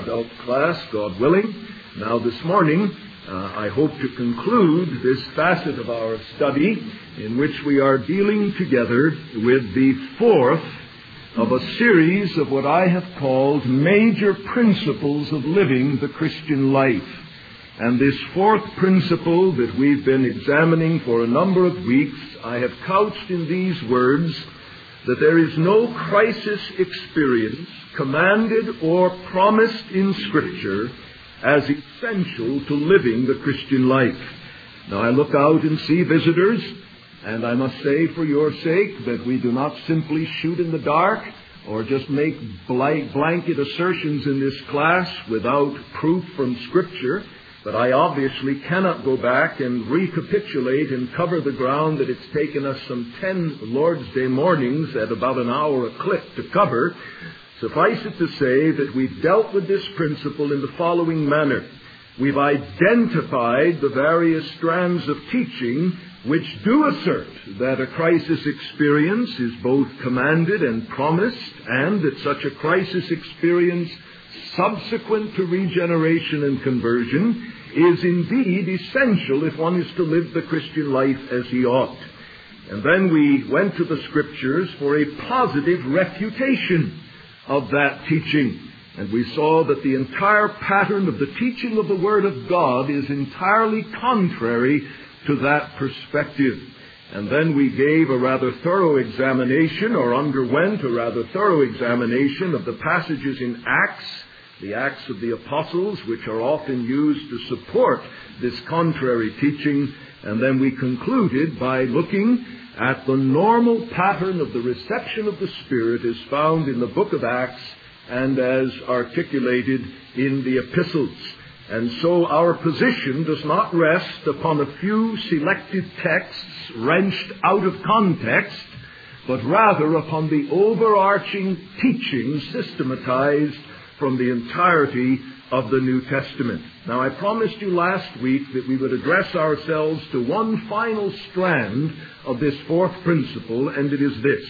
adult class, God willing. Now this morning, I hope to conclude this facet of our study in which we are dealing together with the fourth of a series of what I have called major principles of living the Christian life. And this fourth principle that we've been examining for a number of weeks, I have couched in these words, that there is no crisis experience commanded or promised in Scripture as essential to living the Christian life. Now I look out and see visitors, and I must say for your sake that we do not simply shoot in the dark or just make blanket assertions in this class without proof from Scripture. But I obviously cannot go back and recapitulate and cover the ground that it's taken us some 10 Lord's Day mornings at about an hour a clip to cover. Suffice it to say that we've dealt with this principle in the following manner. We've identified the various strands of teaching which do assert that a crisis experience is both commanded and promised, and that such a crisis experience subsequent to regeneration and conversion is indeed essential if one is to live the Christian life as he ought. And then we went to the Scriptures for a positive refutation of that teaching. And we saw that the entire pattern of the teaching of the Word of God is entirely contrary to that perspective. And then we gave a rather thorough examination, or underwent a rather thorough examination of the passages in Acts, the Acts of the Apostles, which are often used to support this contrary teaching. And then we concluded by looking at the normal pattern of the reception of the Spirit as found in the book of Acts and as articulated in the epistles. And so our position does not rest upon a few selected texts wrenched out of context, but rather upon the overarching teaching systematized from the entirety of the New Testament. Now, I promised you last week that we would address ourselves to one final strand of this fourth principle, and it is this.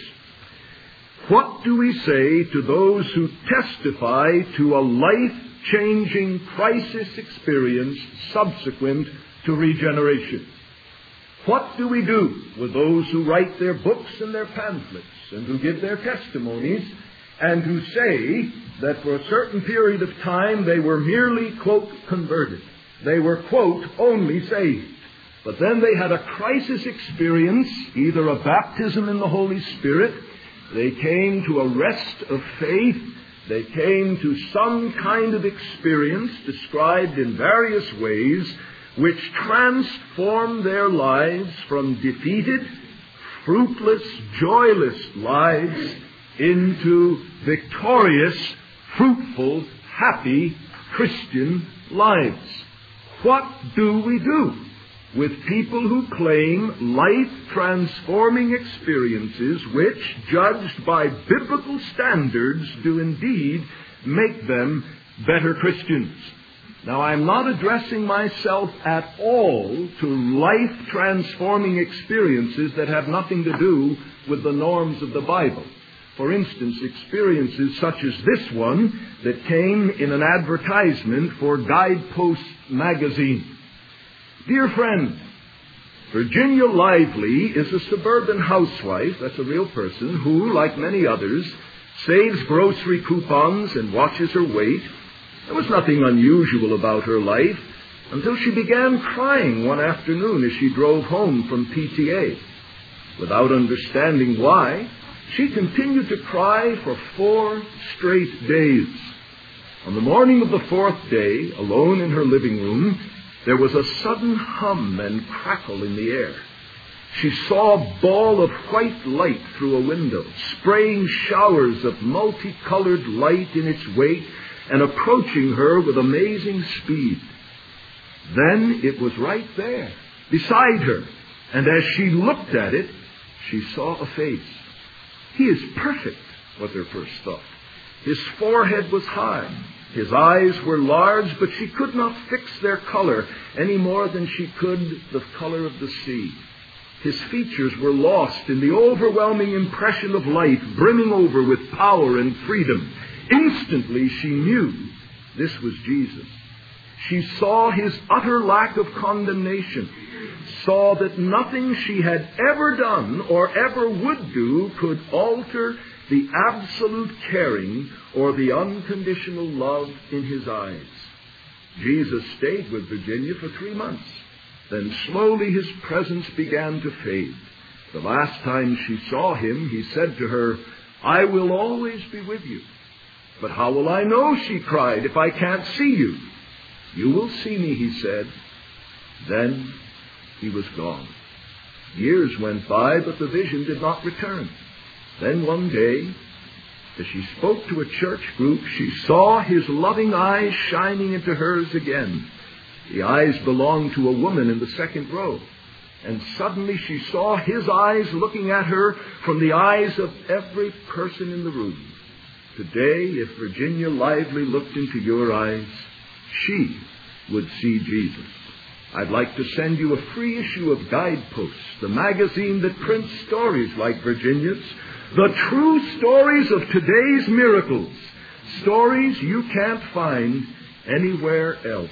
What do we say to those who testify to a life-changing crisis experience subsequent to regeneration? What do we do with those who write their books and their pamphlets and who give their testimonies and who say that for a certain period of time they were merely, quote, converted? They were, quote, only saved. But then they had a crisis experience, either a baptism in the Holy Spirit, they came to a rest of faith, they came to some kind of experience described in various ways which transformed their lives from defeated, fruitless, joyless lives into victorious, fruitful, happy Christian lives. What do we do with people who claim life-transforming experiences which, judged by biblical standards, do indeed make them better Christians? Now, I'm not addressing myself at all to life-transforming experiences that have nothing to do with the norms of the Bible. For instance, experiences such as this one that came in an advertisement for Guidepost magazine. Dear friend, Virginia Lively is a suburban housewife, that's a real person, who, like many others, saves grocery coupons and watches her weight. There was nothing unusual about her life until she began crying one afternoon as she drove home from PTA. Without understanding why, she continued to cry for 4 straight days. On the morning of the 4th day, alone in her living room, there was a sudden hum and crackle in the air. She saw a ball of white light through a window, spraying showers of multicolored light in its wake and approaching her with amazing speed. Then it was right there, beside her, and as she looked at it, she saw a face. He is perfect, was her first thought. His forehead was high. His eyes were large, but she could not fix their color any more than she could the color of the sea. His features were lost in the overwhelming impression of life, brimming over with power and freedom. Instantly she knew This was Jesus. She saw his utter lack of condemnation, saw that nothing she had ever done or ever would do could alter the absolute caring or the unconditional love in his eyes. Jesus stayed with Virginia for 3 months. Then slowly his presence began to fade. The last time she saw him, he said to her, "I will always be with you." "But how will I know," she cried, "if I can't see you?" "You will see me," he said. Then he was gone. Years went by, but the vision did not return. Then one day, as she spoke to a church group, she saw his loving eyes shining into hers again. The eyes belonged to a woman in the second row. And suddenly she saw his eyes looking at her from the eyes of every person in the room. Today, if Virginia Lively looked into your eyes, she would see Jesus. I'd like to send you a free issue of Guideposts, the magazine that prints stories like Virginia's, the true stories of today's miracles, stories you can't find anywhere else.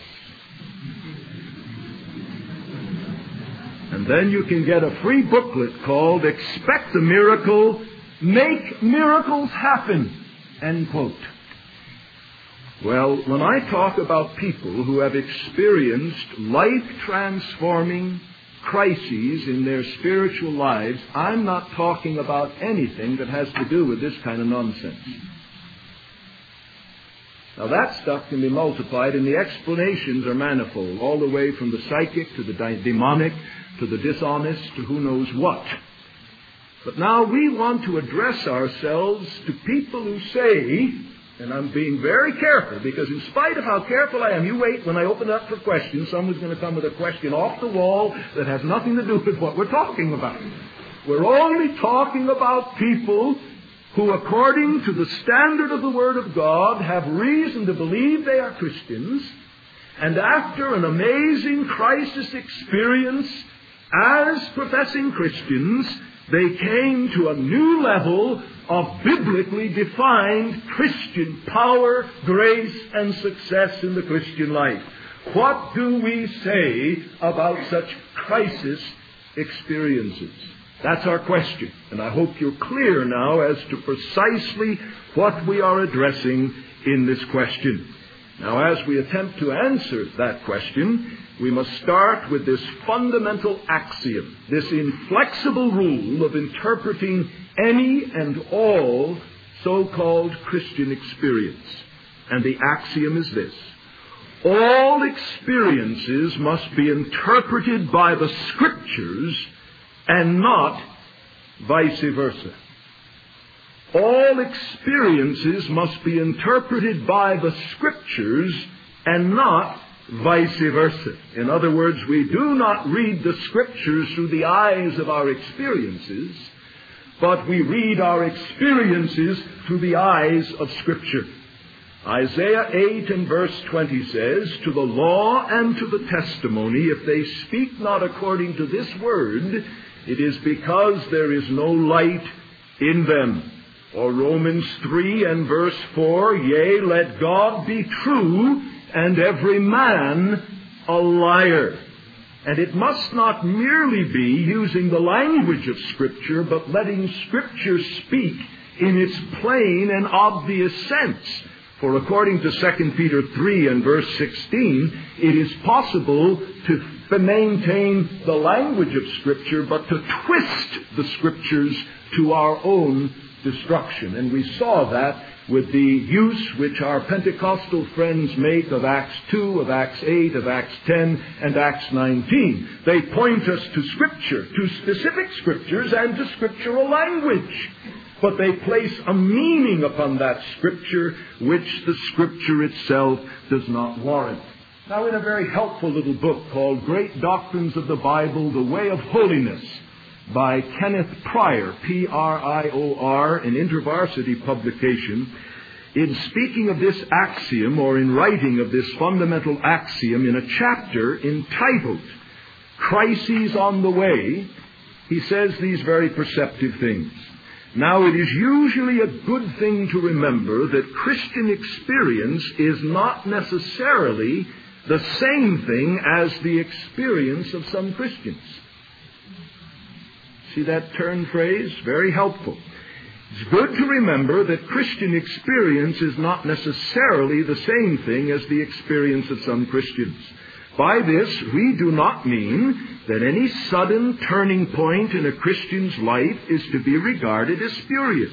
And then you can get a free booklet called Expect a Miracle, Make Miracles Happen, end quote. Well, when I talk about people who have experienced life-transforming crises in their spiritual lives, I'm not talking about anything that has to do with this kind of nonsense. Now that stuff can be multiplied, and the explanations are manifold, all the way from the psychic to the demonic to the dishonest to who knows what. But now we want to address ourselves to people who say, and I'm being very careful, because in spite of how careful I am, you wait, when I open up for questions, someone's going to come with a question off the wall that has nothing to do with what we're talking about. We're only talking about people who, according to the standard of the Word of God, have reason to believe they are Christians, and after an amazing crisis experience as professing Christians, they came to a new level of biblically defined Christian power, grace, and success in the Christian life. What do we say about such crisis experiences? That's our question. And I hope you're clear now as to precisely what we are addressing in this question. Now, as we attempt to answer that question, we must start with this fundamental axiom, this inflexible rule of interpreting any and all so-called Christian experience. And the axiom is this: all experiences must be interpreted by the Scriptures and not vice versa. All experiences must be interpreted by the Scriptures and not vice versa. In other words, we do not read the Scriptures through the eyes of our experiences, but we read our experiences through the eyes of Scripture. Isaiah 8 and verse 20 says, "To the law and to the testimony, if they speak not according to this word, it is because there is no light in them." Or Romans 3 and verse 4, "Yea, let God be true, and every man a liar." And it must not merely be using the language of Scripture, but letting Scripture speak in its plain and obvious sense. For according to 2 Peter 3 and verse 16, it is possible to maintain the language of Scripture, but to twist the Scriptures to our own destruction. And we saw that with the use which our Pentecostal friends make of Acts 2, of Acts 8, of Acts 10, and Acts 19. They point us to Scripture, to specific Scriptures, and to scriptural language. But they place a meaning upon that Scripture which the Scripture itself does not warrant. Now, in a very helpful little book called Great Doctrines of the Bible, The Way of Holiness, by Kenneth Pryor, P-R-I-O-R, an InterVarsity publication, in speaking of this axiom, or in writing of this fundamental axiom, in a chapter entitled "Crises on the Way," he says these very perceptive things. Now, it is usually a good thing to remember that Christian experience is not necessarily the same thing as the experience of some Christians. See that turn phrase? Very helpful. It's good to remember that Christian experience is not necessarily the same thing as the experience of some Christians. By this, we do not mean that any sudden turning point in a Christian's life is to be regarded as spurious.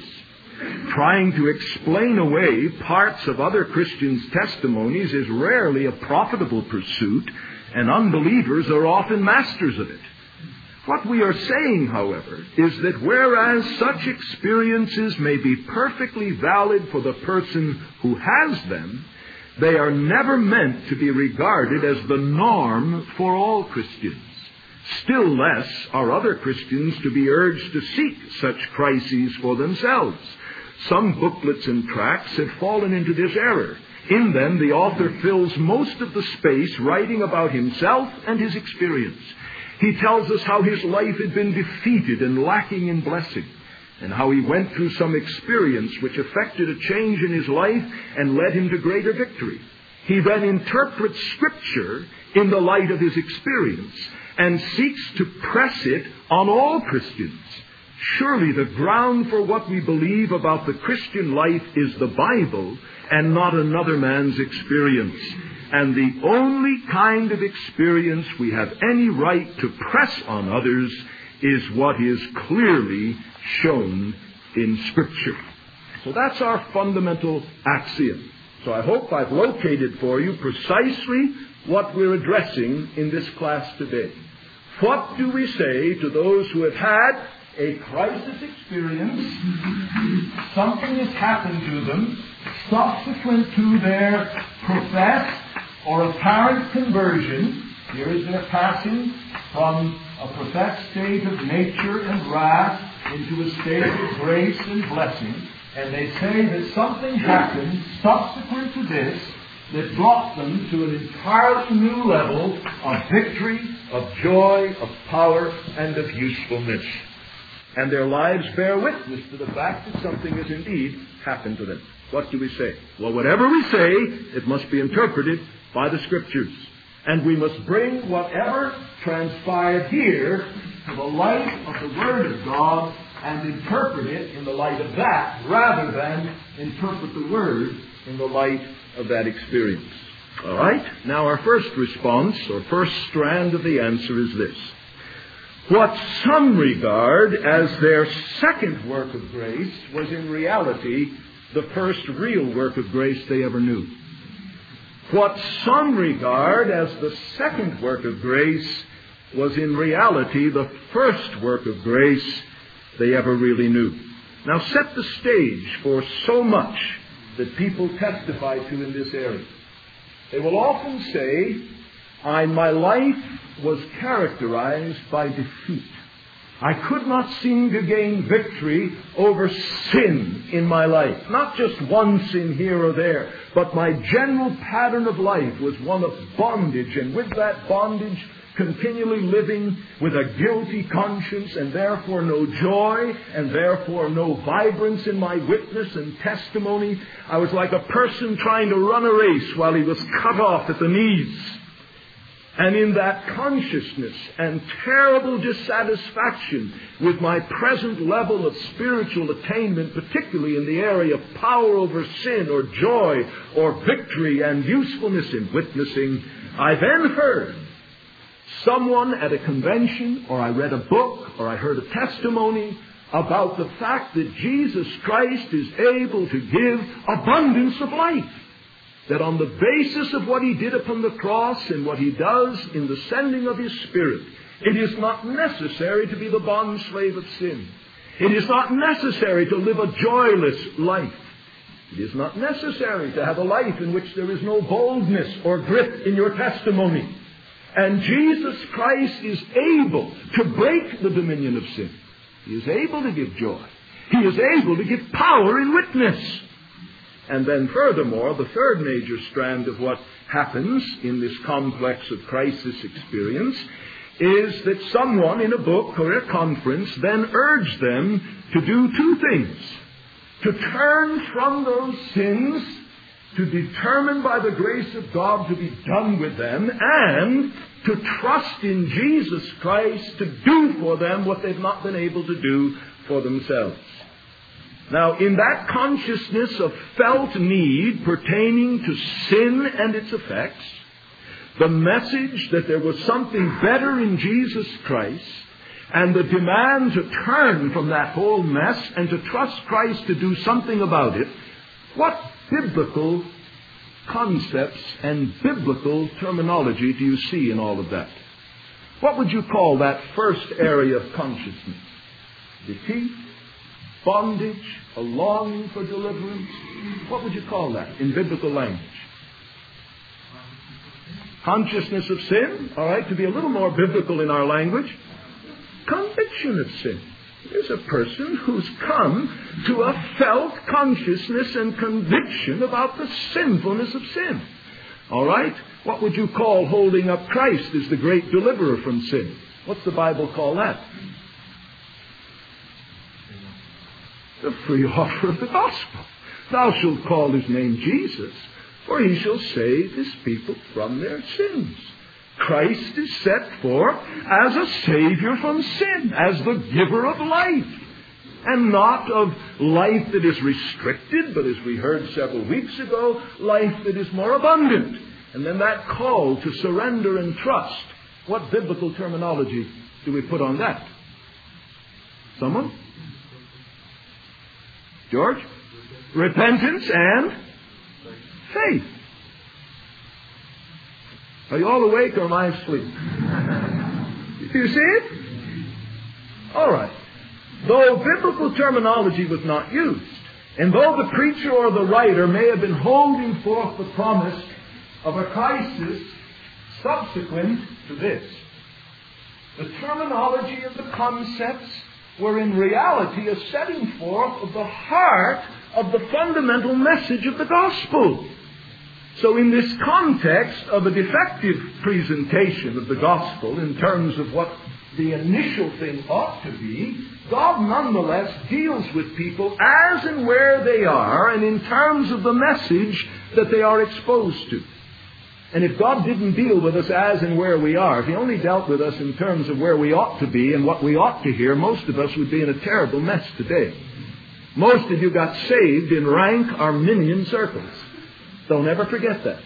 Trying to explain away parts of other Christians' testimonies is rarely a profitable pursuit, and unbelievers are often masters of it. What we are saying, however, is that whereas such experiences may be perfectly valid for the person who has them, they are never meant to be regarded as the norm for all Christians. Still less are other Christians to be urged to seek such crises for themselves. Some booklets and tracts have fallen into this error. In them, the author fills most of the space writing about himself and his experience. He tells us how his life had been defeated and lacking in blessing, and how he went through some experience which effected a change in his life and led him to greater victory. He then interprets Scripture in the light of his experience and seeks to press it on all Christians. Surely the ground for what we believe about the Christian life is the Bible and not another man's experience. And the only kind of experience we have any right to press on others is what is clearly shown in Scripture. So that's our fundamental axiom. So I hope I've located for you precisely what we're addressing in this class today. What do we say to those who have had a crisis experience? Something has happened to them subsequent to their professed or apparent conversion. Here is their passing from a professed state of nature and wrath into a state of grace and blessing. And they say that something happened subsequent to this that brought them to an entirely new level of victory, of joy, of power, and of usefulness. And their lives bear witness to the fact that something has indeed happened to them. What do we say? Well, whatever we say, it must be interpreted by the Scriptures. And we must bring whatever transpired here to the light of the Word of God and interpret it in the light of that, rather than interpret the Word in the light of that experience. All right? Now our first response, or first strand of the answer is this. What some regard as their second work of grace was in reality the first real work of grace they ever knew. What some regard as the second work of grace was in reality the first work of grace they ever really knew. Now set the stage for so much that people testify to in this area. They will often say, my life was characterized by defeat. I could not seem to gain victory over sin in my life. Not just one sin here or there, but my general pattern of life was one of bondage, and with that bondage, continually living with a guilty conscience, and therefore no joy, and therefore no vibrance in my witness and testimony. I was like a person trying to run a race while he was cut off at the knees. And in that consciousness and terrible dissatisfaction with my present level of spiritual attainment, particularly in the area of power over sin or joy or victory and usefulness in witnessing, I then heard someone at a convention, or I read a book, or I heard a testimony about the fact that Jesus Christ is able to give abundance of life. That on the basis of what He did upon the cross and what He does in the sending of His Spirit, it is not necessary to be the bondslave of sin. It is not necessary to live a joyless life. It is not necessary to have a life in which there is no boldness or grit in your testimony. And Jesus Christ is able to break the dominion of sin. He is able to give joy. He is able to give power in witness. And then furthermore, the third major strand of what happens in this complex of crisis experience is that someone in a book or a conference then urged them to do two things. To turn from those sins, to determine by the grace of God to be done with them, and to trust in Jesus Christ to do for them what they've not been able to do for themselves. Now, in that consciousness of felt need pertaining to sin and its effects, the message that there was something better in Jesus Christ, and the demand to turn from that whole mess and to trust Christ to do something about it, what biblical concepts and biblical terminology do you see in all of that? What would you call that first area of consciousness? Defeat, bondage, a longing for deliverance? What would you call that in biblical language? Consciousness of sin, all right, to be a little more biblical in our language. Conviction of sin. There's a person who's come to a felt consciousness and conviction about the sinfulness of sin. All right? What would you call holding up Christ as the great deliverer from sin? What's the Bible call that? The free offer of the gospel. Thou shalt call his name Jesus, for he shall save his people from their sins. Christ is set forth as a Savior from sin, as the giver of life. And not of life that is restricted, but as we heard several weeks ago, life that is more abundant. And then that call to surrender and trust. What biblical terminology do we put on that? Someone? George? Repentance and faith. Are you all awake or am I asleep? Do you see it? All right. Though biblical terminology was not used, and though the preacher or the writer may have been holding forth the promise of a crisis subsequent to this, the terminology of the concepts were in reality a setting forth of the heart of the fundamental message of the gospel. So in this context of a defective presentation of the gospel in terms of what the initial thing ought to be, God nonetheless deals with people as and where they are and in terms of the message that they are exposed to. And if God didn't deal with us as and where we are, if He only dealt with us in terms of where we ought to be and what we ought to hear, most of us would be in a terrible mess today. Most of you got saved in rank Arminian circles. Don't ever forget that.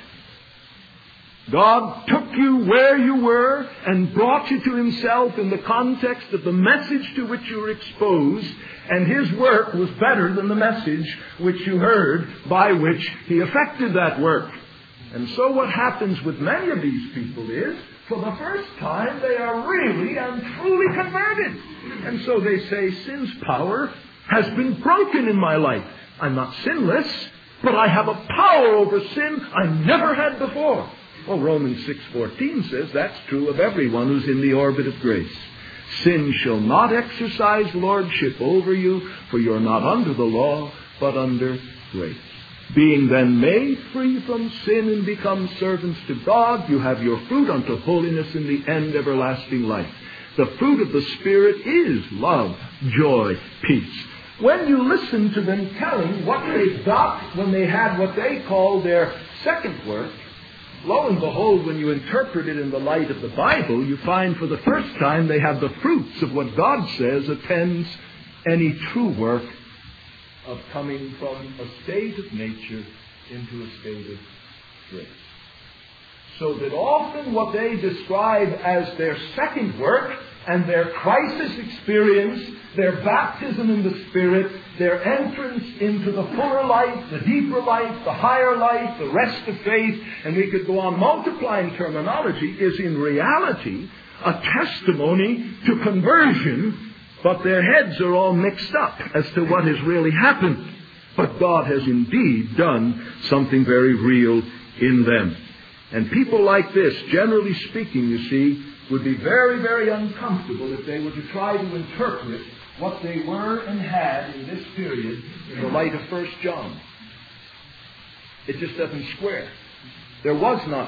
God took you where you were and brought you to Himself in the context of the message to which you were exposed, and His work was better than the message which you heard, by which He effected that work. And so what happens with many of these people is, for the first time, they are really and truly converted. And so they say, sin's power has been broken in my life. I'm not sinless, but I have a power over sin I never had before. Well, Romans 6:14 says that's true of everyone who's in the orbit of grace. Sin shall not exercise lordship over you, for you're not under the law, but under grace. Being then made free from sin and become servants to God, you have your fruit unto holiness, in the end everlasting life. The fruit of the Spirit is love, joy, peace. When you listen to them telling what they got when they had what they call their second work, lo and behold, when you interpret it in the light of the Bible, you find for the first time they have the fruits of what God says attends any true work of coming from a state of nature into a state of grace. So that often what they describe as their second work and their crisis experience, their baptism in the Spirit, their entrance into the fuller life, the deeper life, the higher life, the rest of faith, and we could go on multiplying terminology, is in reality a testimony to conversion, but their heads are all mixed up as to what has really happened. But God has indeed done something very real in them. And people like this, generally speaking, you see, would be very, very uncomfortable if they were to try to interpret what they were and had in this period in the light of 1 John. It just doesn't square. There was not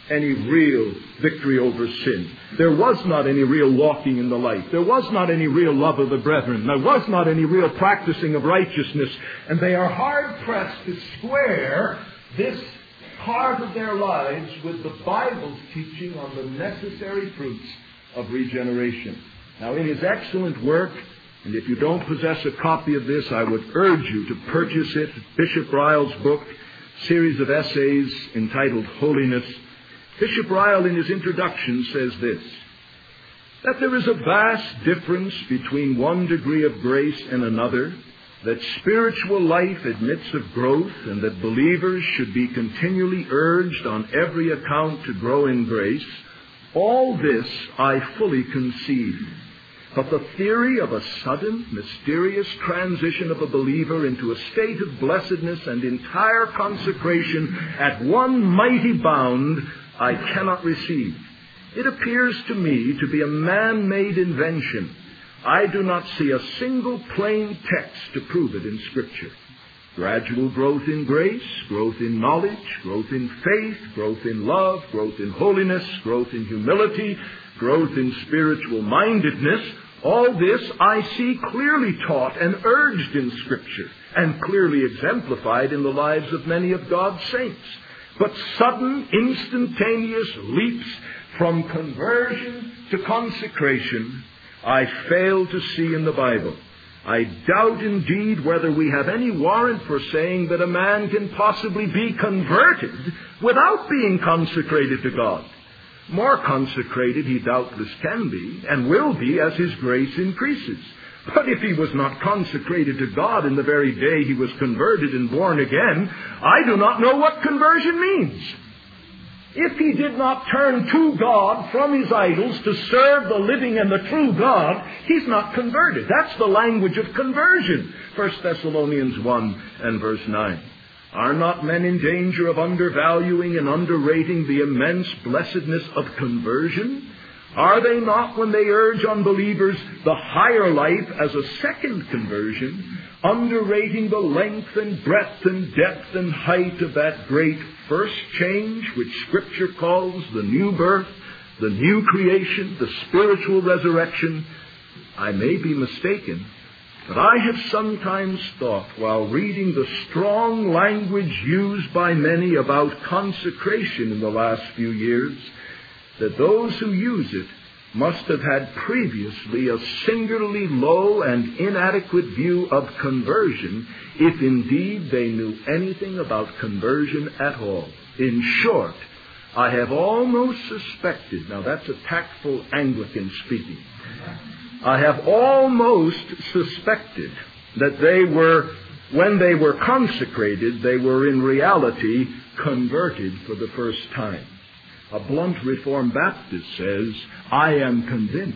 any real victory over sin. There was not any real walking in the light. There was not any real love of the brethren. There was not any real practicing of righteousness. And they are hard-pressed to square this part of their lives with the Bible's teaching on the necessary fruits of regeneration. Now, in his excellent work, and if you don't possess a copy of this, I would urge you to purchase it, Bishop Ryle's book, series of essays entitled Holiness. Bishop Ryle, in his introduction, says this, that there is a vast difference between one degree of grace and another, that spiritual life admits of growth, and that believers should be continually urged on every account to grow in grace. All this I fully concede. But the theory of a sudden, mysterious transition of a believer into a state of blessedness and entire consecration at one mighty bound, I cannot receive. It appears to me to be a man-made invention. I do not see a single plain text to prove it in Scripture. Gradual growth in grace, growth in knowledge, growth in faith, growth in love, growth in holiness, growth in humility, growth in spiritual mindedness, all this I see clearly taught and urged in Scripture and clearly exemplified in the lives of many of God's saints. But sudden, instantaneous leaps from conversion to consecration I fail to see in the Bible. I doubt indeed whether we have any warrant for saying that a man can possibly be converted without being consecrated to God. More consecrated he doubtless can be and will be as his grace increases. But if he was not consecrated to God in the very day he was converted and born again, I do not know what conversion means. If he did not turn to God from his idols to serve the living and the true God, he's not converted. That's the language of conversion. 1 Thessalonians 1 and verse 9. Are not men in danger of undervaluing and underrating the immense blessedness of conversion? Are they not, when they urge unbelievers the higher life as a second conversion, underrating the length and breadth and depth and height of that great first change which Scripture calls the new birth, the new creation, the spiritual resurrection? I may be mistaken, but I have sometimes thought, while reading the strong language used by many about consecration in the last few years, that those who use it must have had previously a singularly low and inadequate view of conversion, if indeed they knew anything about conversion at all. In short, I have almost suspected, now that's a tactful Anglican speaking, I have almost suspected that they were, when they were consecrated, they were in reality converted for the first time. A blunt Reformed Baptist says, I am convinced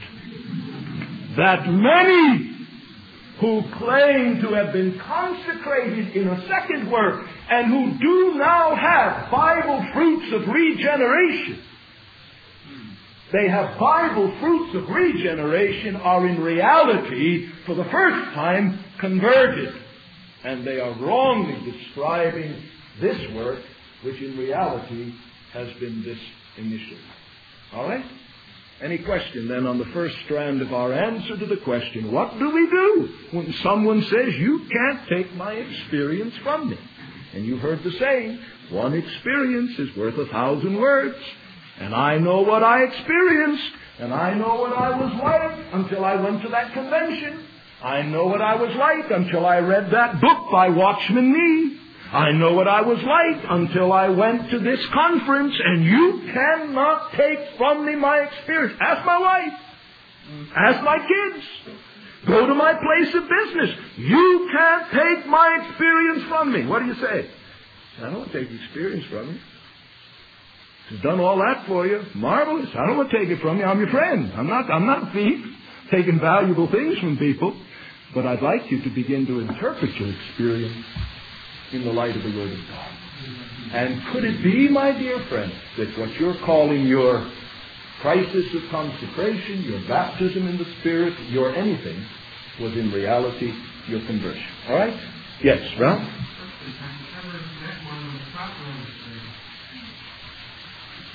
that many who claim to have been consecrated in a second work and who do now have Bible fruits of regeneration, they have Bible fruits of regeneration, are in reality, for the first time, converted. And they are wrongly describing this work, which in reality has been this initially. All right? Any question then on the first strand of our answer to the question, what do we do when someone says, you can't take my experience from me? And you've heard the saying, one experience is worth 1,000 words. And I know what I experienced, and I know what I was like until I went to that convention. I know what I was like until I read that book by Watchman Nee. I know what I was like until I went to this conference, and you cannot take from me my experience. Ask my wife. Ask my kids. Go to my place of business. You can't take my experience from me. What do you say? I don't want to take experience from you. I've done all that for you. Marvelous. I don't want to take it from you. I'm your friend. I'm not a thief, taking valuable things from people. But I'd like you to begin to interpret your experience in the light of the Word of God. And could it be, my dear friend, that what you're calling your crisis of consecration, your baptism in the Spirit, your anything, was in reality your conversion? All right? Yes, Ralph?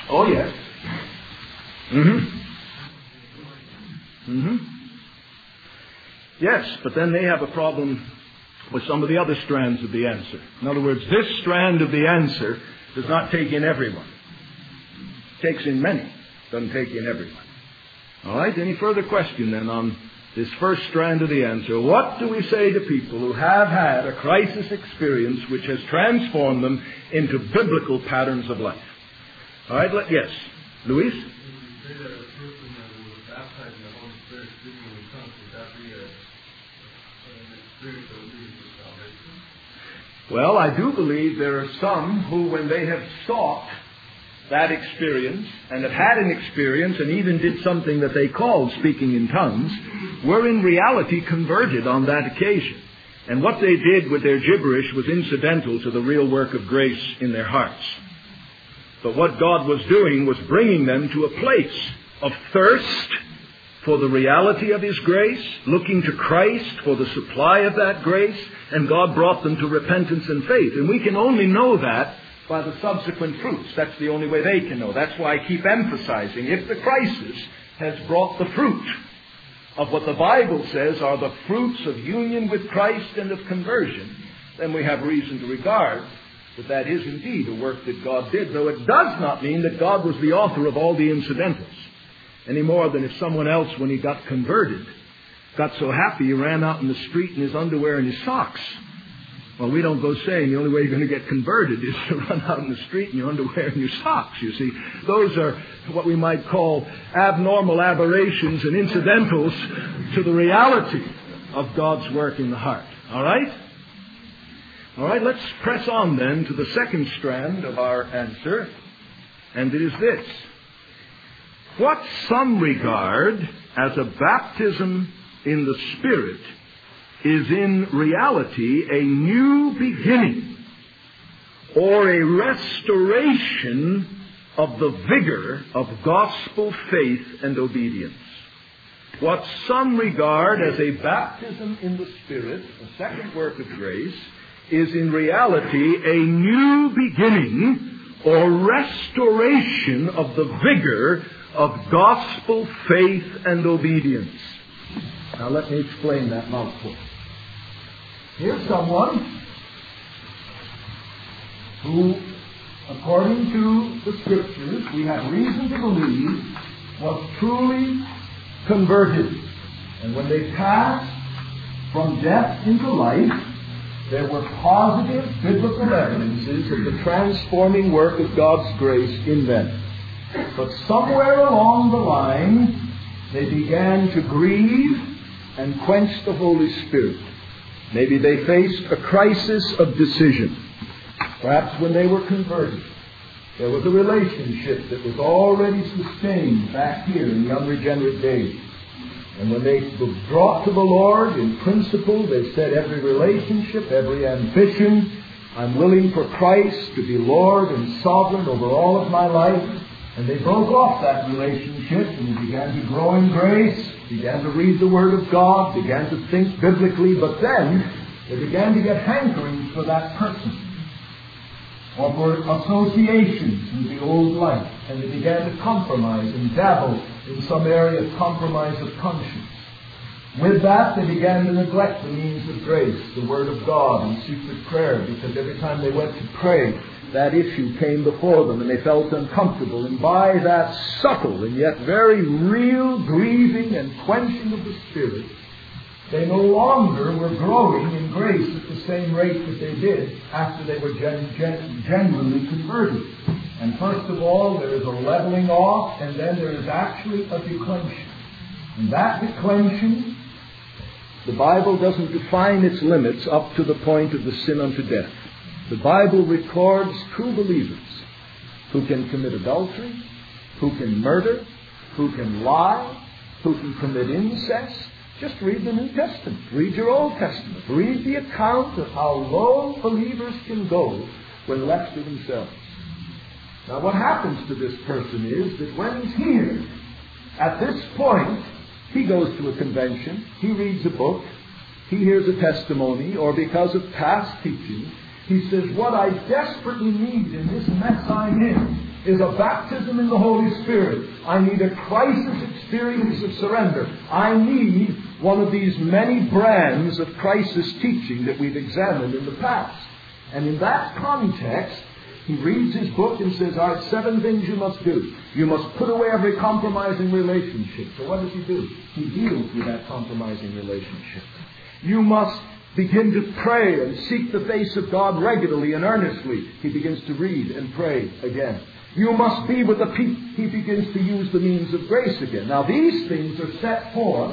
Oh, yes. Yes, but then they have a problem with some of the other strands of the answer. In other words, this strand of the answer does not take in everyone. It takes in many, doesn't take in everyone. All right, any further question then on this first strand of the answer? What do we say to people who have had a crisis experience which has transformed them into biblical patterns of life? All right, yes. Luis? Well, I do believe there are some who, when they have sought that experience and have had an experience and even did something that they called speaking in tongues, were in reality converted on that occasion. And what they did with their gibberish was incidental to the real work of grace in their hearts. But what God was doing was bringing them to a place of thirst for the reality of His grace, looking to Christ for the supply of that grace, and God brought them to repentance and faith. And we can only know that by the subsequent fruits. That's the only way they can know. That's why I keep emphasizing, if the crisis has brought the fruit of what the Bible says are the fruits of union with Christ and of conversion, then we have reason to regard that that is indeed a work that God did, though it does not mean that God was the author of all the incidentals, any more than if someone else, when he got converted, got so happy he ran out in the street in his underwear and his socks. Well, we don't go saying the only way you're going to get converted is to run out in the street in your underwear and your socks, you see. Those are what we might call abnormal aberrations and incidentals to the reality of God's work in the heart. All right? All right, let's press on then to the second strand of our answer, and it is this. What some regard as a baptism in the Spirit is in reality a new beginning or a restoration of the vigor of gospel faith and obedience. What some regard as a baptism in the Spirit, a second work of grace, is in reality a new beginning or restoration of the vigor of gospel faith and obedience. Now let me explain that mouthful. Here's someone who, according to the Scriptures, we have reason to believe was truly converted. And when they passed from death into life, there were positive biblical evidences of the transforming work of God's grace in them. But somewhere along the line, they began to grieve and quench the Holy Spirit. Maybe they faced a crisis of decision. Perhaps when they were converted, there was a relationship that was already sustained back here in the unregenerate days. And when they were brought to the Lord, in principle, they said, every relationship, every ambition, I'm willing for Christ to be Lord and sovereign over all of my life. And they broke off that relationship and began to grow in grace, began to read the Word of God, began to think biblically, but then they began to get hankerings for that person or for associations in the old life, and they began to compromise and dabble in some area of compromise of conscience. With that, they began to neglect the means of grace, the Word of God, and secret prayer, because every time they went to pray, that issue came before them, and they felt uncomfortable. And by that subtle and yet very real grieving and quenching of the Spirit, they no longer were growing in grace at the same rate that they did after they were genuinely converted. And first of all, there is a leveling off, and then there is actually a declension. And that declension, the Bible doesn't define its limits up to the point of the sin unto death. The Bible records true believers who can commit adultery, who can murder, who can lie, who can commit incest. Just read the New Testament. Read your Old Testament. Read the account of how low believers can go when left to themselves. Now what happens to this person is that when he's here, at this point, he goes to a convention, he reads a book, he hears a testimony, or because of past teaching, he says, what I desperately need in this mess I'm in is a baptism in the Holy Spirit. I need a crisis experience of surrender. I need one of these many brands of crisis teaching that we've examined in the past. And in that context, he reads his book and says, all right, 7 things you must do. You must put away every compromising relationship. So what does he do? He deals with that compromising relationship. You must begin to pray and seek the face of God regularly and earnestly. He begins to read and pray again. You must be with the people. He begins to use the means of grace again. Now these things are set forth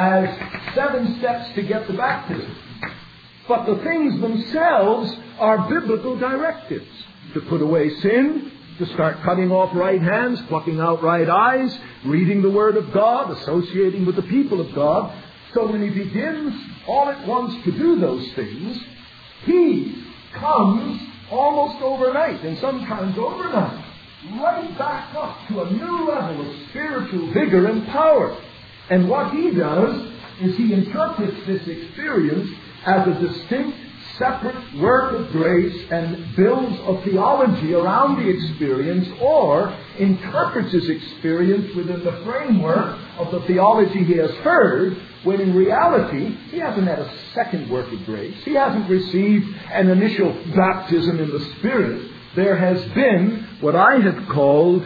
as 7 steps to get the baptism. But the things themselves are biblical directives. To put away sin, to start cutting off right hands, plucking out right eyes, reading the Word of God, associating with the people of God. So when he begins all at once to do those things, he comes almost overnight, and sometimes overnight, right back up to a new level of spiritual vigor and power. And what he does is he interprets this experience as a distinct, separate work of grace and builds a theology around the experience, or interprets his experience within the framework of the theology he has heard, when in reality he hasn't had a second work of grace. He hasn't received an initial baptism in the Spirit. There has been what I have called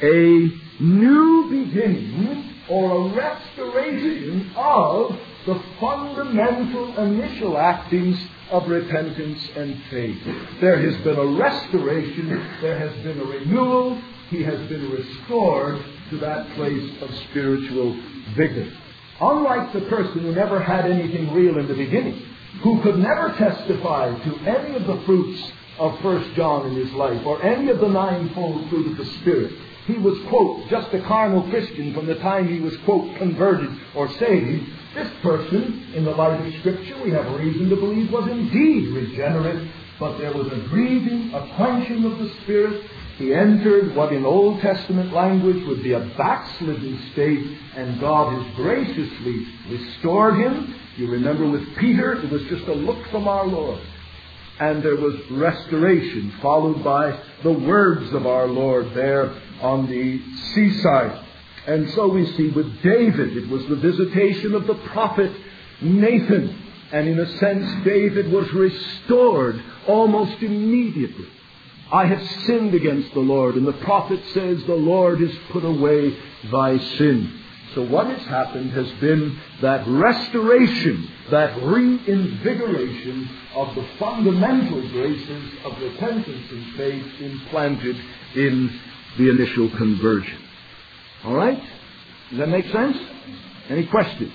a new beginning or a restoration of the fundamental initial actings of repentance and faith. There has been a restoration, there has been a renewal, he has been restored to that place of spiritual vigor. Unlike the person who never had anything real in the beginning, who could never testify to any of the fruits of 1 John in his life, or any of the 9-fold fruit of the Spirit. He was, quote, just a carnal Christian from the time he was, quote, converted or saved. This person, in the light of Scripture, we have reason to believe was indeed regenerate, but there was a grieving, a quenching of the Spirit. He entered what in Old Testament language would be a backslidden state, and God has graciously restored him. You remember with Peter, it was just a look from our Lord. And there was restoration, followed by the words of our Lord there on the seaside. And so we see with David, it was the visitation of the prophet Nathan. And in a sense, David was restored almost immediately. I have sinned against the Lord. And the prophet says, the Lord has put away thy sin. So what has happened has been that restoration, that reinvigoration of the fundamental graces of repentance and faith implanted in the initial conversion. All right? Does that make sense? Any questions?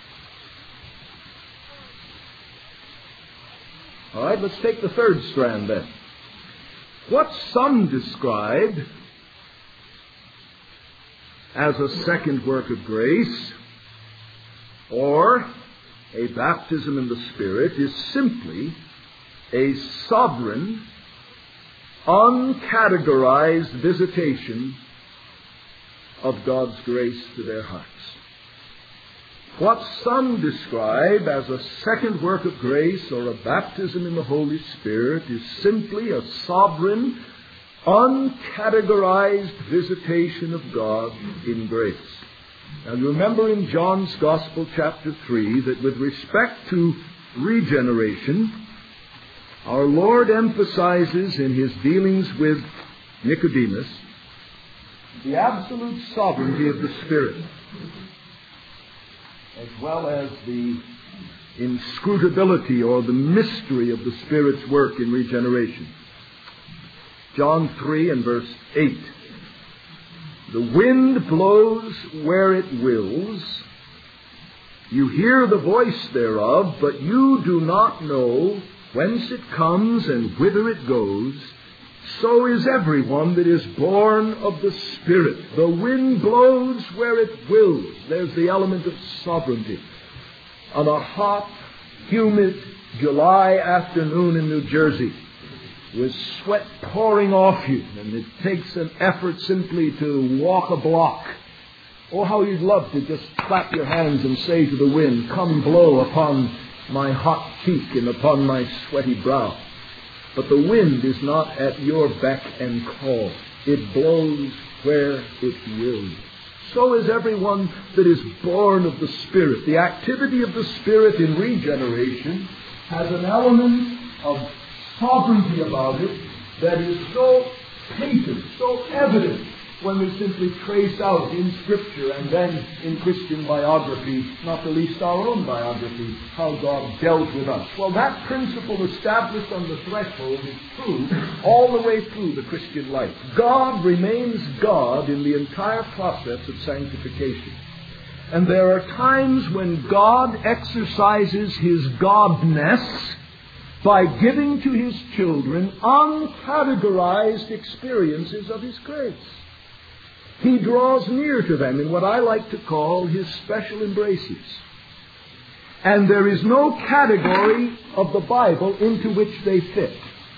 All right, let's take the third strand then. What some describe as a second work of grace or a baptism in the Spirit is simply a sovereign, uncategorized visitation of God's grace to their hearts. What some describe as a second work of grace or a baptism in the Holy Spirit is simply a sovereign, uncategorized visitation of God in grace. Now you remember in John's Gospel chapter 3 that with respect to regeneration, our Lord emphasizes in his dealings with Nicodemus the absolute sovereignty of the Spirit, as well as the inscrutability or the mystery of the Spirit's work in regeneration. John 3 and verse 8. The wind blows where it wills. You hear the voice thereof, but you do not know whence it comes and whither it goes. So is everyone that is born of the Spirit. The wind blows where it wills. There's the element of sovereignty. On a hot, humid July afternoon in New Jersey, with sweat pouring off you, and it takes an effort simply to walk a block. Oh, how you'd love to just clap your hands and say to the wind, come blow upon my hot cheek and upon my sweaty brow. But the wind is not at your beck and call. It blows where it will. So is everyone that is born of the Spirit. The activity of the Spirit in regeneration has an element of sovereignty about it that is so patent, so evident, when we simply trace out in Scripture and then in Christian biography, not the least our own biography, how God dealt with us. Well, that principle established on the threshold is true all the way through the Christian life. God remains God in the entire process of sanctification. And there are times when God exercises His godness by giving to His children uncategorized experiences of His grace. He draws near to them in what I like to call His special embraces. And there is no category of the Bible into which they fit.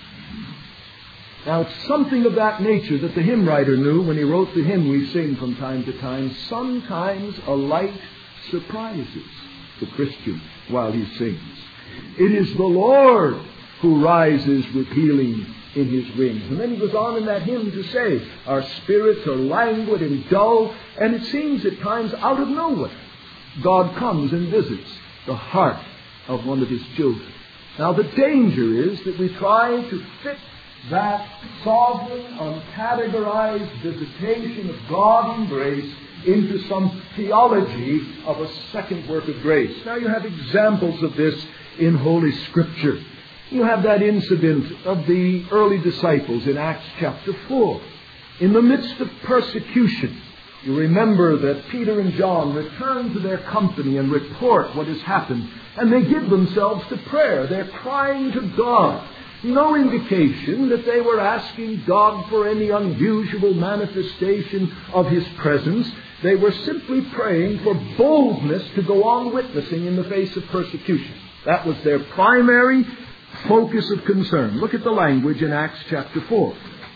Now, it's something of that nature that the hymn writer knew when he wrote the hymn we sing from time to time. Sometimes a light surprises the Christian while he sings. It is the Lord who rises with healing in His wings. And then he goes on in that hymn to say, our spirits are languid and dull, and it seems at times out of nowhere, God comes and visits the heart of one of His children. Now the danger is that we try to fit that sovereign, uncategorized visitation of God in grace into some theology of a second work of grace. Now you have examples of this in Holy Scripture. You have that incident of the early disciples in Acts chapter 4. In the midst of persecution, you remember that Peter and John return to their company and report what has happened. And they give themselves to prayer. They're crying to God. No indication that they were asking God for any unusual manifestation of His presence. They were simply praying for boldness to go on witnessing in the face of persecution. That was their primary focus of concern. Look at the language in Acts chapter 4.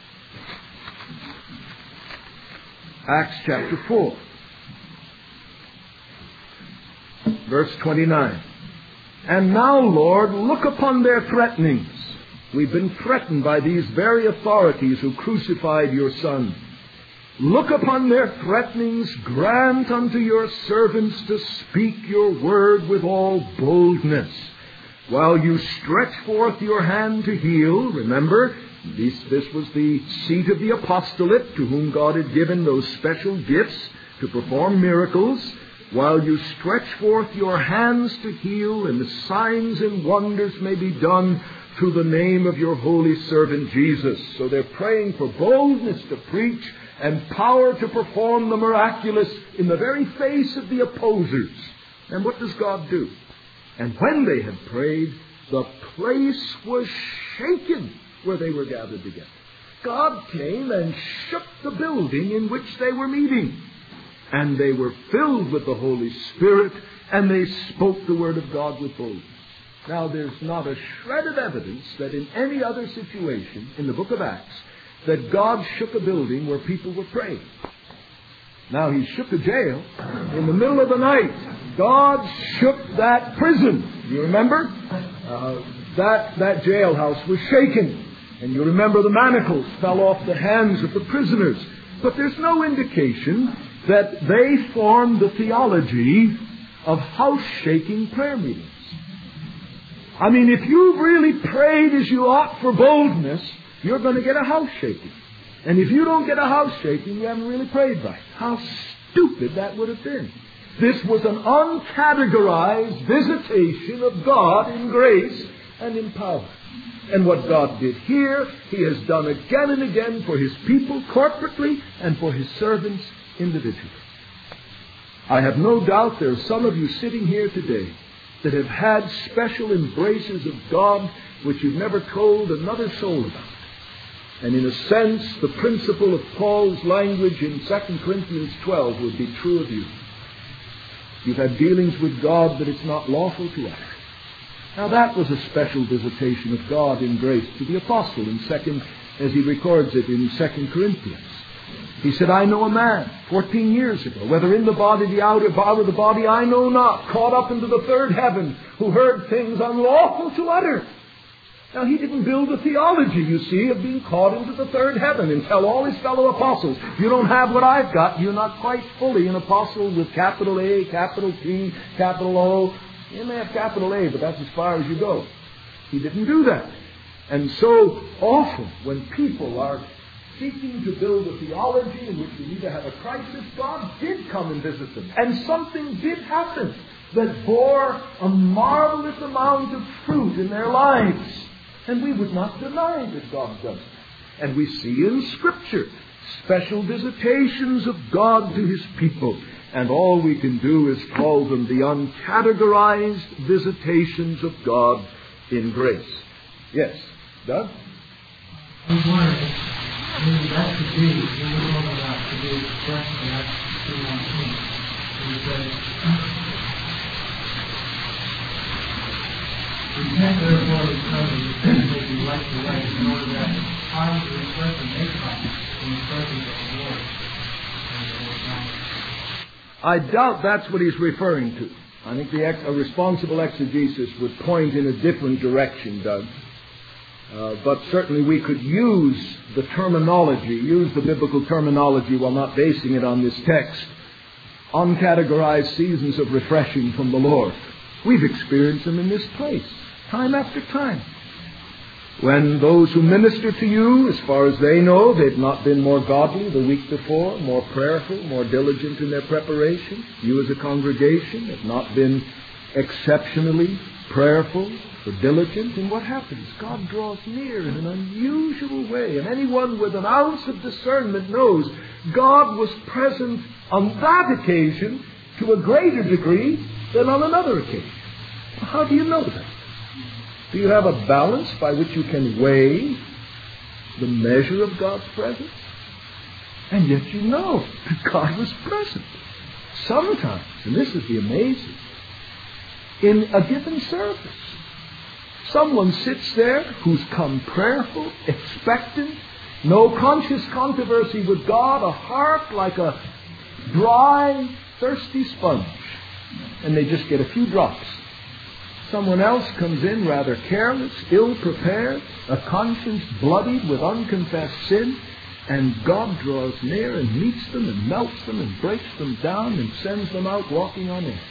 Acts chapter 4. Verse 29. And now, Lord, look upon their threatenings. We've been threatened by these very authorities who crucified your Son. Look upon their threatenings. Grant unto your servants to speak your word with all boldness. While you stretch forth your hand to heal, remember, this was the seat of the apostolate to whom God had given those special gifts to perform miracles. While you stretch forth your hands to heal, and the signs and wonders may be done through the name of your holy servant Jesus. So they're praying for boldness to preach and power to perform the miraculous in the very face of the opposers. And what does God do? And when they had prayed, the place was shaken where they were gathered together. God came and shook the building in which they were meeting. And they were filled with the Holy Spirit, and they spoke the word of God with boldness. Now, there's not a shred of evidence that in any other situation in the book of Acts that God shook a building where people were praying. Now, He shook a jail in the middle of the night. God shook that prison. You remember? That jailhouse was shaken. And you remember the manacles fell off the hands of the prisoners. But there's no indication that they formed the theology of house-shaking prayer meetings. I mean, if you've really prayed as you ought for boldness, you're going to get a house shaking. And if you don't get a house shaking, you haven't really prayed right. How stupid that would have been. This was an uncategorized visitation of God in grace and in power. And what God did here, He has done again and again for His people corporately and for His servants individually. I have no doubt there are some of you sitting here today that have had special embraces of God which you've never told another soul about. And in a sense, the principle of Paul's language in 2 Corinthians 12 would be true of you. You've had dealings with God that it's not lawful to utter. Now that was a special visitation of God in grace to the apostle as he records it in 2 Corinthians. He said, I know a man 14 years ago, whether in the body, the out of the body, I know not, caught up into the third heaven, who heard things unlawful to utter. Now, he didn't build a theology, you see, of being caught into the third heaven and tell all his fellow apostles, you don't have what I've got, you're not quite fully an apostle with capital A, capital T, capital O. You may have capital A, but that's as far as you go. He didn't do that. And so often, when people are seeking to build a theology in which we need to have a crisis, God did come and visit them. And something did happen that bore a marvelous amount of fruit in their lives. And we would not deny that God does it. And we see in Scripture special visitations of God to His people. And all we can do is call them the uncategorized visitations of God in grace. Yes, Doug? I was wondering, maybe that could be, when we're talking about to be expressed in Acts 2:19, is that repent therefore is coming, may be like the way, in order that time to refresh may come in the presence of the Lord. I doubt that's what he's referring to. I think a responsible exegesis would point in a different direction, Doug. But certainly we could use the terminology, use the biblical terminology while not basing it on this text. Uncategorized seasons of refreshing from the Lord. We've experienced them in this place, time after time. When those who minister to you, as far as they know, they've not been more godly the week before, more prayerful, more diligent in their preparation. You as a congregation have not been exceptionally prayerful or diligent. And what happens? God draws near in an unusual way. And anyone with an ounce of discernment knows God was present on that occasion to a greater degree than on another occasion. How do you know that? Do you have a balance by which you can weigh the measure of God's presence? And yet you know that God was present. Sometimes, and this is the amazing, in a given service, someone sits there who's come prayerful, expectant, no conscious controversy with God, a heart like a dry, thirsty sponge. And they just get a few drops. Someone else comes in rather careless, ill-prepared, a conscience bloodied with unconfessed sin, and God draws near and meets them and melts them and breaks them down and sends them out walking on air.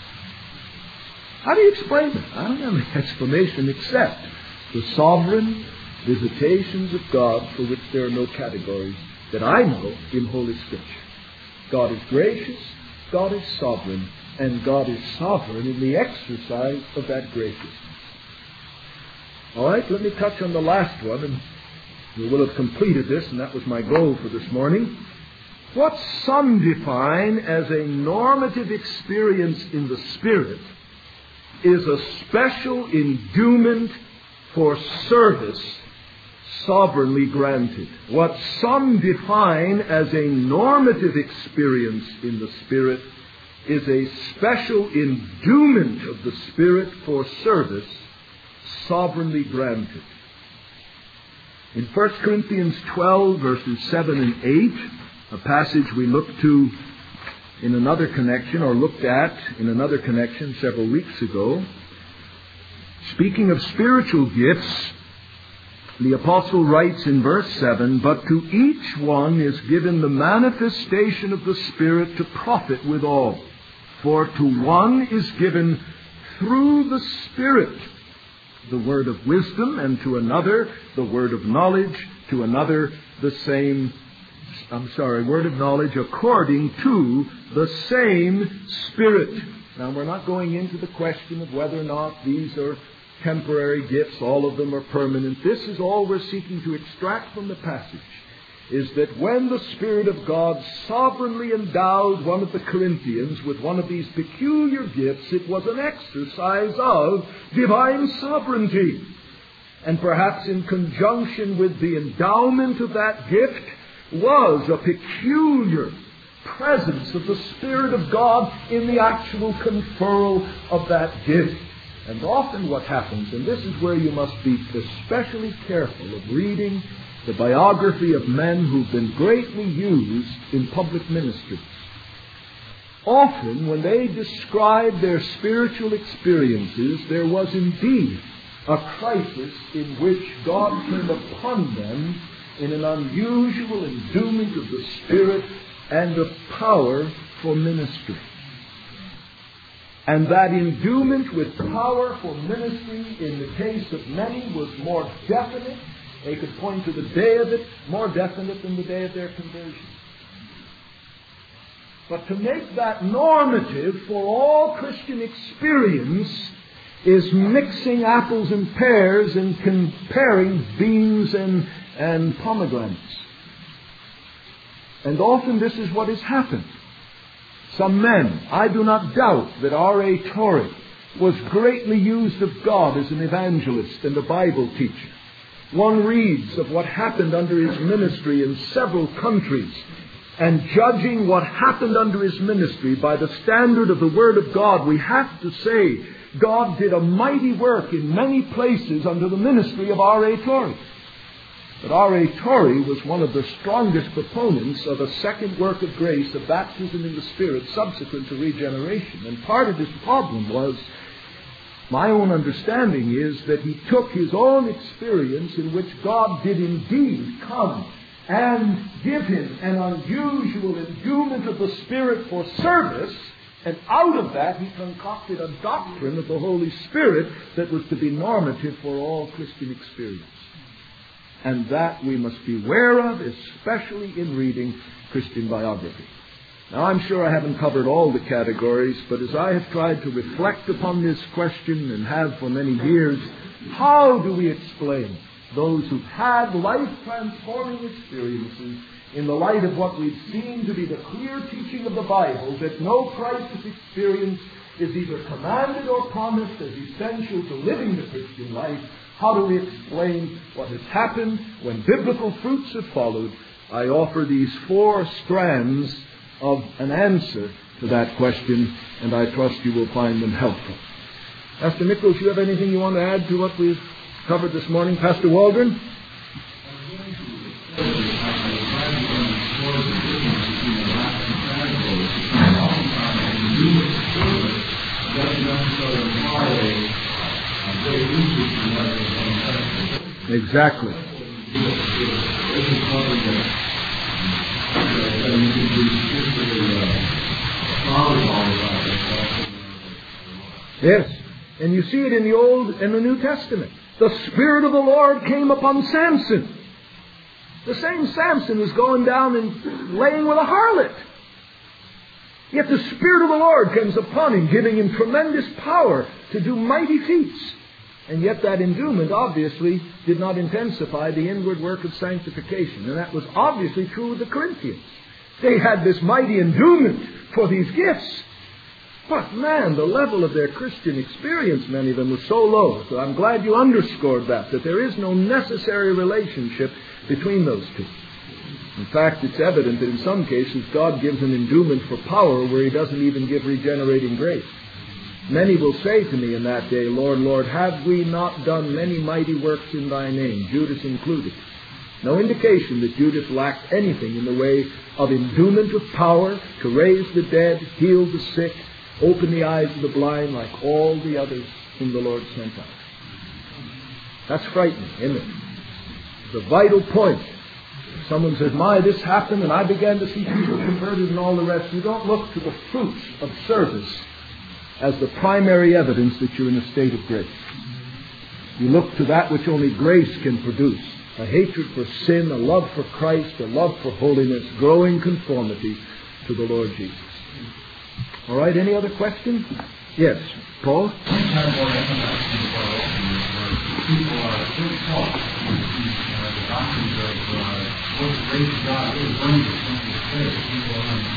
How do you explain it? I don't have an explanation except the sovereign visitations of God for which there are no categories that I know in Holy Scripture. God is gracious, God is sovereign, and God is sovereign in the exercise of that graciousness. All right, let me touch on the last one, and we will have completed this, and that was my goal for this morning. What some define as a normative experience in the Spirit is a special endowment for service sovereignly granted. What some define as a normative experience in the Spirit is a special endowment of the Spirit for service sovereignly granted. In 1 Corinthians 12, verses 7 and 8, a passage we looked to in another connection, or looked at in another connection several weeks ago, speaking of spiritual gifts, the apostle writes in verse 7, "But to each one is given the manifestation of the Spirit to profit withal. For to one is given through the Spirit the word of wisdom, and to another the word of knowledge, to another word of knowledge according to the same Spirit." Now, we're not going into the question of whether or not these are temporary gifts, all of them are permanent. This is all we're seeking to extract from the passage, is that when the Spirit of God sovereignly endowed one of the Corinthians with one of these peculiar gifts, it was an exercise of divine sovereignty. And perhaps in conjunction with the endowment of that gift was a peculiar presence of the Spirit of God in the actual conferral of that gift. And often what happens, and this is where you must be especially careful of reading the biography of men who've been greatly used in public ministries. Often when they described their spiritual experiences, there was indeed a crisis in which God came upon them in an unusual endowment of the Spirit and of power for ministry. And that endowment with power for ministry in the case of many was more definite. They could point to the day of it, more definite than the day of their conversion. But to make that normative for all Christian experience is mixing apples and pears and comparing beans and pomegranates. And often this is what has happened. Some men, I do not doubt that R.A. Torrey was greatly used of God as an evangelist and a Bible teacher. One reads of what happened under his ministry in several countries, and judging what happened under his ministry by the standard of the Word of God, we have to say God did a mighty work in many places under the ministry of R.A. Torrey. But R.A. Torrey was one of the strongest proponents of a second work of grace, of baptism in the Spirit, subsequent to regeneration. And part of his problem was, my own understanding is that he took his own experience in which God did indeed come and give him an unusual endowment of the Spirit for service, and out of that he concocted a doctrine of the Holy Spirit that was to be normative for all Christian experience. And that we must beware of, especially in reading Christian biography. Now, I'm sure I haven't covered all the categories, but as I have tried to reflect upon this question, and have for many years, how do we explain those who've had life-transforming experiences in the light of what we've seen to be the clear teaching of the Bible, that no crisis experience is either commanded or promised as essential to living the Christian life? How do we explain what has happened when biblical fruits have followed? I offer these 4 strands of an answer to that question, and I trust you will find them helpful. Pastor Nichols, you have anything you want to add to what we've covered this morning? Pastor Waldron? Exactly. Yes, and you see it in the Old and the New Testament. The Spirit of the Lord came upon Samson. The same Samson is going down and laying with a harlot. Yet the Spirit of the Lord comes upon him, giving him tremendous power to do mighty feats. And yet that endowment obviously did not intensify the inward work of sanctification. And that was obviously true of the Corinthians. They had this mighty endowment for these gifts. But man, the level of their Christian experience, many of them, was so low. So I'm glad you underscored that there is no necessary relationship between those two. In fact, it's evident that in some cases God gives an endowment for power where He doesn't even give regenerating grace. Many will say to me in that day, Lord, Lord, have we not done many mighty works in Thy name, Judas included? No indication that Judas lacked anything in the way of endowment of power to raise the dead, heal the sick, open the eyes of the blind like all the others whom the Lord sent out. That's frightening, isn't it? It's a vital point. If someone says, my, this happened and I began to see people converted and all the rest, you don't look to the fruits of service as the primary evidence that you're in a state of grace. You look to that which only grace can produce. A hatred for sin, a love for Christ, a love for holiness, growing conformity to the Lord Jesus. All right, any other questions? Yes, Paul? People are so taught the doctrines of what the grace of God is going to say. People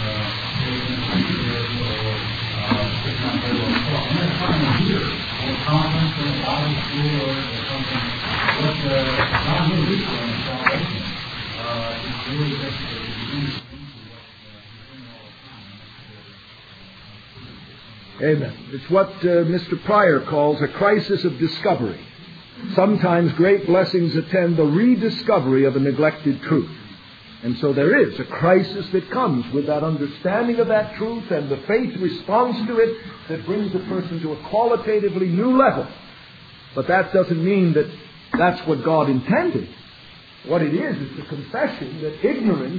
it's not very well taught. I'm not trying to hear a conference or a Bible school or something. What God will do for them salvation is really just the Amen. It's what Mr. Pryor calls a crisis of discovery. Sometimes great blessings attend the rediscovery of a neglected truth. And so there is a crisis that comes with that understanding of that truth and the faith response to it that brings a person to a qualitatively new level. But that doesn't mean that that's what God intended. What it is the confession that ignorance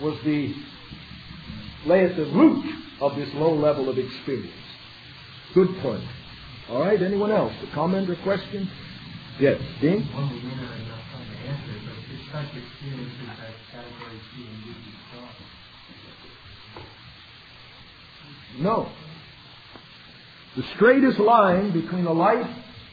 lay at the root of this low level of experience. Good point. All right, anyone else? A comment or question? Yes, Dean? One beginner is not trying to answer it, but it's such experiences that category C and D be strong. No. The straightest line between a life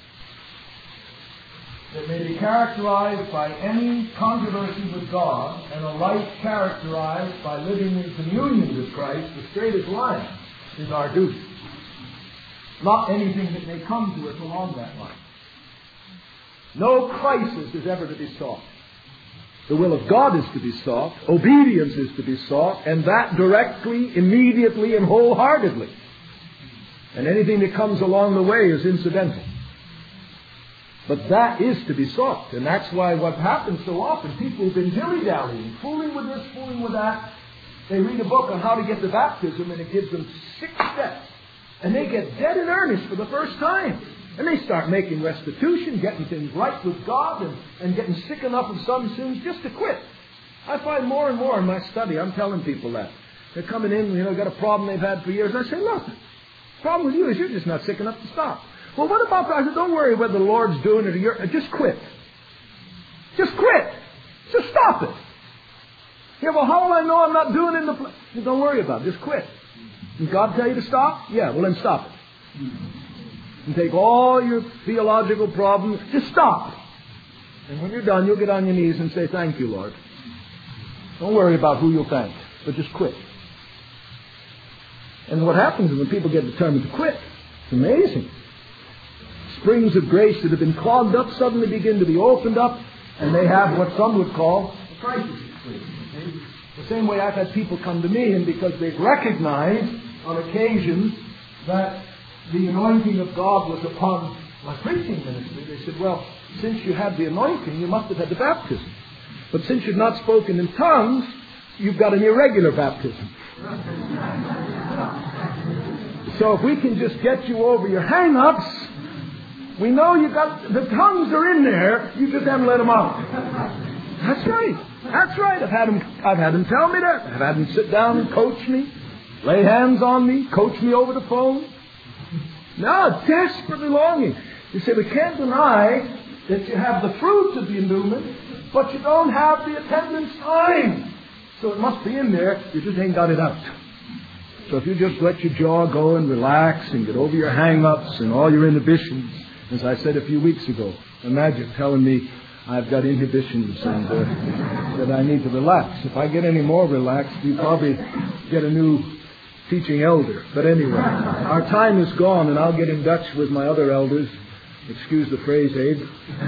that may be characterized by any controversy with God and a life characterized by living in communion with Christ, the straightest line is our duty. Not anything that may come to us along that line. No crisis is ever to be sought. The will of God is to be sought, obedience is to be sought, and that directly, immediately, and wholeheartedly. And anything that comes along the way is incidental. But that is to be sought. And that's why what happens so often, people who've been dilly-dallying, fooling with this, fooling with that, they read a book on how to get to baptism and it gives them 6 steps. And they get dead in earnest for the first time. And they start making restitution, getting things right with God, and getting sick enough of some sins just to quit. I find more and more in my study, I'm telling people that. They're coming in, got a problem they've had for years. And I say, look, the problem with you is you're just not sick enough to stop. Well, what about that? I said, don't worry whether the Lord's doing it or you're... Just quit. Just quit. Just stop it. Yeah, well, how will I know I'm not doing it in the... Don't worry about it. Just quit. Did God tell you to stop? Yeah, well, then stop it. And take all your theological problems. Just stop. And when you're done, you'll get on your knees and say, thank you, Lord. Don't worry about who you'll thank, but just quit. And what happens is when people get determined to quit, it's amazing. Springs of grace that have been clogged up suddenly begin to be opened up, and they have what some would call a crisis experience. The same way I've had people come to me, and because they've recognized on occasions that the anointing of God was upon my preaching ministry, they said, well, since you had the anointing, you must have had the baptism. But since you've not spoken in tongues, you've got an irregular baptism. So if we can just get you over your hang-ups, we know you got the tongues are in there. You just haven't let them out. That's right. That's right. I've had them tell me that. I've had them sit down and coach me, lay hands on me, coach me over the phone. No, desperately longing. You say we can't deny that you have the fruits of the endowment, but you don't have the attendance time. So it must be in there. You just ain't got it out. So if you just let your jaw go and relax and get over your hang-ups and all your inhibitions, as I said a few weeks ago, imagine telling me I've got inhibitions and that I need to relax. If I get any more relaxed, you probably get a new teaching elder. But anyway, our time is gone, and I'll get in Dutch with my other elders. Excuse the phrase, Abe.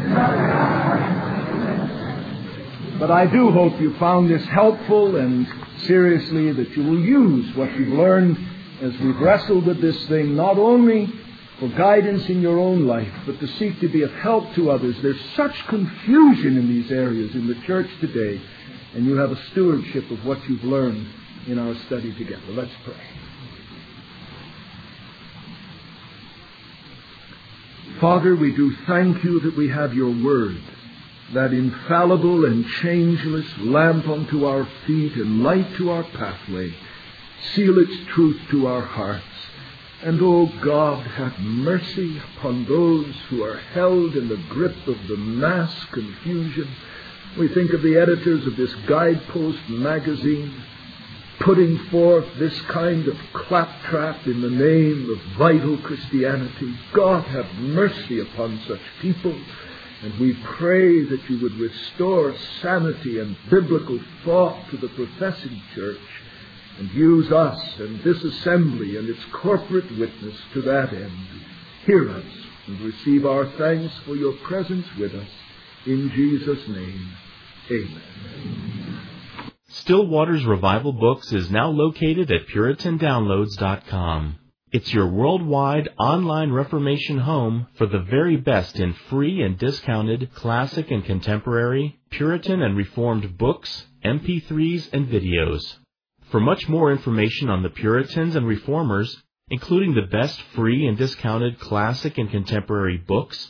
But I do hope you found this helpful, and seriously that you will use what you've learned as we've wrestled with this thing, not only for guidance in your own life, but to seek to be of help to others. There's such confusion in these areas in the church today, and you have a stewardship of what you've learned in our study together. Let's pray. Father, we do thank you that we have your word, that infallible and changeless lamp unto our feet and light to our pathway. Seal its truth to our hearts. And, O God, have mercy upon those who are held in the grip of the mass confusion. We think of the editors of this Guidepost magazine putting forth this kind of claptrap in the name of vital Christianity. God, have mercy upon such people. And we pray that you would restore sanity and biblical thought to the professing church, and use us and this assembly and its corporate witness to that end. Hear us and receive our thanks for your presence with us. In Jesus' name, amen. Still Waters Revival Books is now located at PuritanDownloads.com. It's your worldwide online Reformation home for the very best in free and discounted classic and contemporary, Puritan and Reformed books, MP3s, and videos. For much more information on the Puritans and Reformers, including the best free and discounted classic and contemporary books,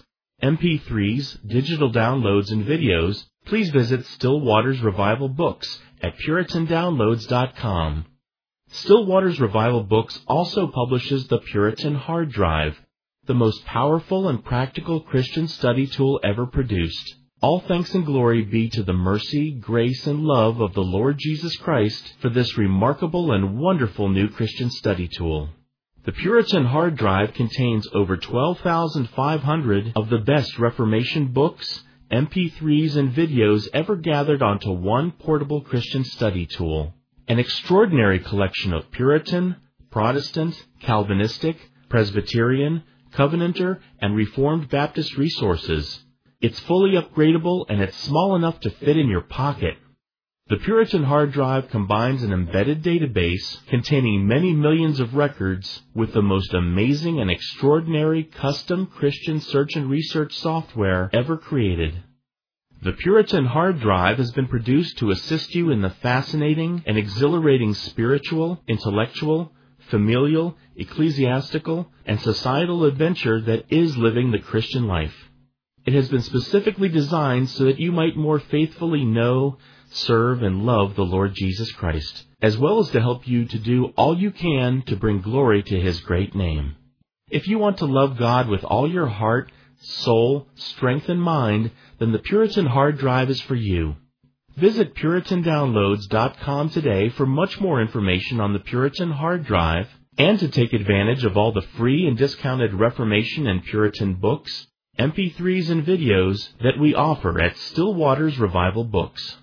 MP3s, digital downloads, and videos, please visit Still Waters Revival Books at PuritanDownloads.com. Still Waters Revival Books also publishes the Puritan Hard Drive, the most powerful and practical Christian study tool ever produced. All thanks and glory be to the mercy, grace, and love of the Lord Jesus Christ for this remarkable and wonderful new Christian study tool. The Puritan Hard Drive contains over 12,500 of the best Reformation books, MP3s, and videos ever gathered onto one portable Christian study tool. An extraordinary collection of Puritan, Protestant, Calvinistic, Presbyterian, Covenanter, and Reformed Baptist resources. It's fully upgradable and it's small enough to fit in your pocket. The Puritan Hard Drive combines an embedded database containing many millions of records with the most amazing and extraordinary custom Christian search and research software ever created. The Puritan Hard Drive has been produced to assist you in the fascinating and exhilarating spiritual, intellectual, familial, ecclesiastical, and societal adventure that is living the Christian life. It has been specifically designed so that you might more faithfully know, serve, and love the Lord Jesus Christ, as well as to help you to do all you can to bring glory to His great name. If you want to love God with all your heart, soul, strength, and mind, then the Puritan Hard Drive is for you. Visit PuritanDownloads.com today for much more information on the Puritan Hard Drive and to take advantage of all the free and discounted Reformation and Puritan books, MP3s, and videos that we offer at Still Waters Revival Books.